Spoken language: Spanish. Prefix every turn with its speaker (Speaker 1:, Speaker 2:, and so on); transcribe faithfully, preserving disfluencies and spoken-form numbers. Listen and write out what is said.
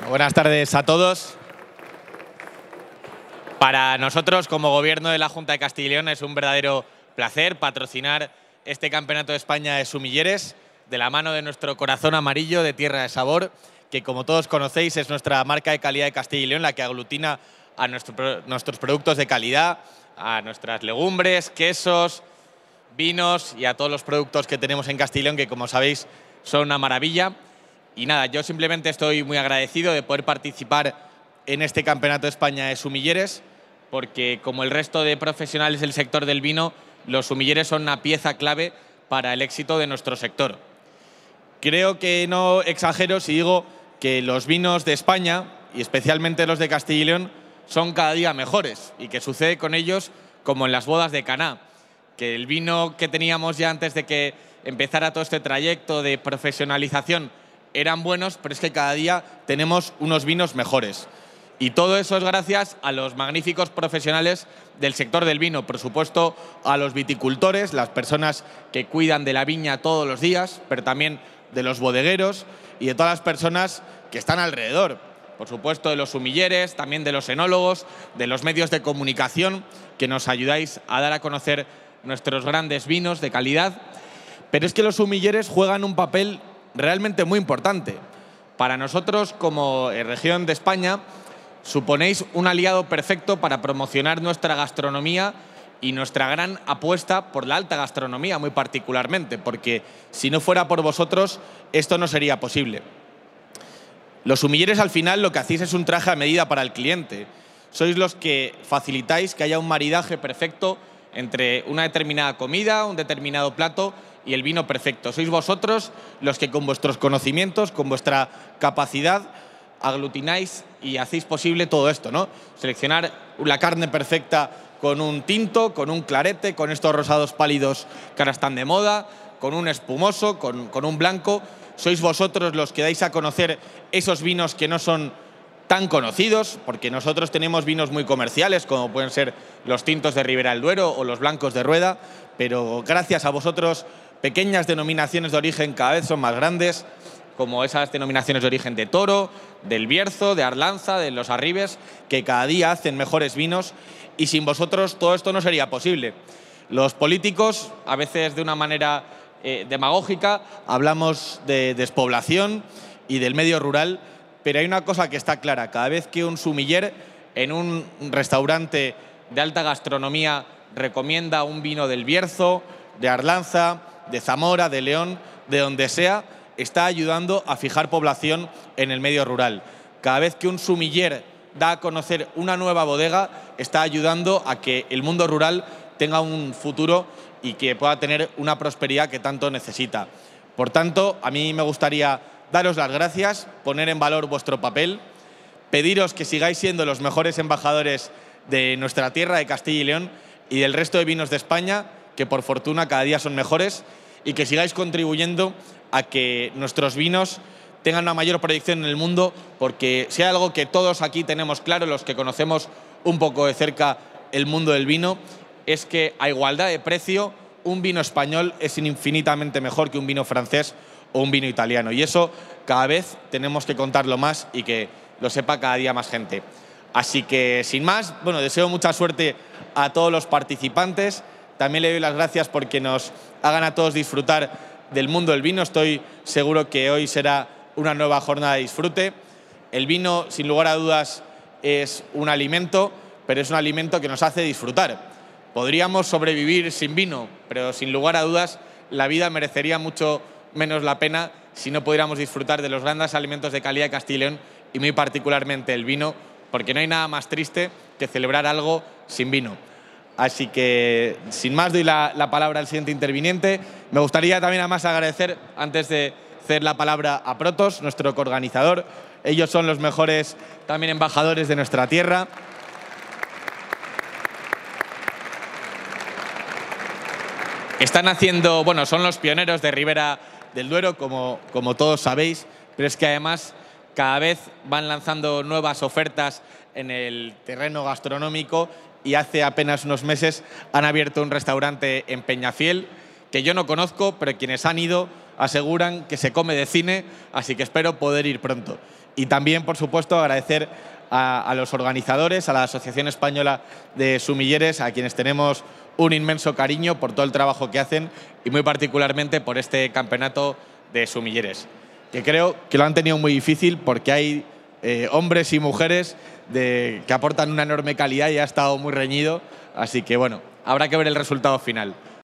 Speaker 1: Buenas tardes a todos. Para nosotros, como Gobierno de la Junta de Castilla y León, es un verdadero placer patrocinar este Campeonato de España de Sumilleres de la mano de nuestro corazón amarillo de Tierra de Sabor, que, como todos conocéis, es nuestra marca de calidad de Castilla y León, la que aglutina a nuestro, nuestros productos de calidad, a nuestras legumbres, quesos, vinos y a todos los productos que tenemos en Castilla y León, que, como sabéis, son una maravilla. Y nada, yo simplemente estoy muy agradecido de poder participar en este Campeonato de España de Sumilleres, porque, como el resto de profesionales del sector del vino, los sumilleres son una pieza clave para el éxito de nuestro sector. Creo que no exagero si digo que los vinos de España, y especialmente los de Castilla y León, son cada día mejores, y que sucede con ellos como en las bodas de Caná, que el vino que teníamos ya antes de que empezara todo este trayecto de profesionalización eran buenos, pero es que cada día tenemos unos vinos mejores. Y todo eso es gracias a los magníficos profesionales del sector del vino, por supuesto a los viticultores, las personas que cuidan de la viña todos los días, pero también de los bodegueros y de todas las personas que están alrededor. Por supuesto de los sumilleres, también de los enólogos, de los medios de comunicación que nos ayudáis a dar a conocer nuestros grandes vinos de calidad. Pero es que los sumilleres juegan un papel realmente muy importante. Para nosotros, como región de España, suponéis un aliado perfecto para promocionar nuestra gastronomía y nuestra gran apuesta por la alta gastronomía, muy particularmente, porque si no fuera por vosotros, esto no sería posible. Los sumilleres, al final, lo que hacéis es un traje a medida para el cliente. Sois los que facilitáis que haya un maridaje perfecto entre una determinada comida, un determinado plato y el vino perfecto. Sois vosotros los que, con vuestros conocimientos, con vuestra capacidad, aglutináis y hacéis posible todo esto, ¿no? Seleccionar la carne perfecta con un tinto, con un clarete, con estos rosados pálidos que ahora están de moda, con un espumoso, con, con un blanco. Sois vosotros los que dais a conocer esos vinos que no son tan conocidos, porque nosotros tenemos vinos muy comerciales, como pueden ser los tintos de Ribera del Duero o los blancos de Rueda, pero gracias a vosotros, pequeñas denominaciones de origen cada vez son más grandes, como esas denominaciones de origen de Toro, del Bierzo, de Arlanza, de los Arribes, que cada día hacen mejores vinos, y sin vosotros todo esto no sería posible. Los políticos, a veces de una manera eh, demagógica, hablamos de despoblación y del medio rural, pero hay una cosa que está clara: cada vez que un sumiller en un restaurante de alta gastronomía recomienda un vino del Bierzo, de Arlanza, de Zamora, de León, de donde sea, está ayudando a fijar población en el medio rural. Cada vez que un sumiller da a conocer una nueva bodega, está ayudando a que el mundo rural tenga un futuro y que pueda tener una prosperidad que tanto necesita. Por tanto, a mí me gustaría daros las gracias, poner en valor vuestro papel, pediros que sigáis siendo los mejores embajadores de nuestra tierra, de Castilla y León, y del resto de vinos de España, que por fortuna cada día son mejores, y que sigáis contribuyendo a que nuestros vinos tengan una mayor proyección en el mundo, porque si hay algo que todos aquí tenemos claro, los que conocemos un poco de cerca el mundo del vino, es que a igualdad de precio un vino español es infinitamente mejor que un vino francés o un vino italiano, y eso cada vez tenemos que contarlo más y que lo sepa cada día más gente. Así que, sin más, bueno, deseo mucha suerte a todos los participantes. También le doy las gracias porque nos hagan a todos disfrutar del mundo del vino. Estoy seguro que hoy será una nueva jornada de disfrute. El vino, sin lugar a dudas, es un alimento, pero es un alimento que nos hace disfrutar. Podríamos sobrevivir sin vino, pero sin lugar a dudas la vida merecería mucho menos la pena si no pudiéramos disfrutar de los grandes alimentos de calidad de Castilla y León, y muy particularmente el vino, porque no hay nada más triste que celebrar algo sin vino. Así que, sin más, doy la, la palabra al siguiente interviniente. Me gustaría también, además, agradecer, antes de ceder la palabra a Protos, nuestro coorganizador. Ellos son los mejores también embajadores de nuestra tierra. Están haciendo, bueno, son los pioneros de Ribera del Duero, como, como todos sabéis, pero es que además cada vez van lanzando nuevas ofertas en el terreno gastronómico, y hace apenas unos meses han abierto un restaurante en Peñafiel, que yo no conozco, pero quienes han ido aseguran que se come de cine, así que espero poder ir pronto. Y también, por supuesto, agradecer a, a los organizadores, a la Asociación Española de Sumilleres, a quienes tenemos un inmenso cariño por todo el trabajo que hacen y muy particularmente por este campeonato de sumilleres, que creo que lo han tenido muy difícil porque hay eh, hombres y mujeres de, que aportan una enorme calidad y ha estado muy reñido, así que bueno, habrá que ver el resultado final.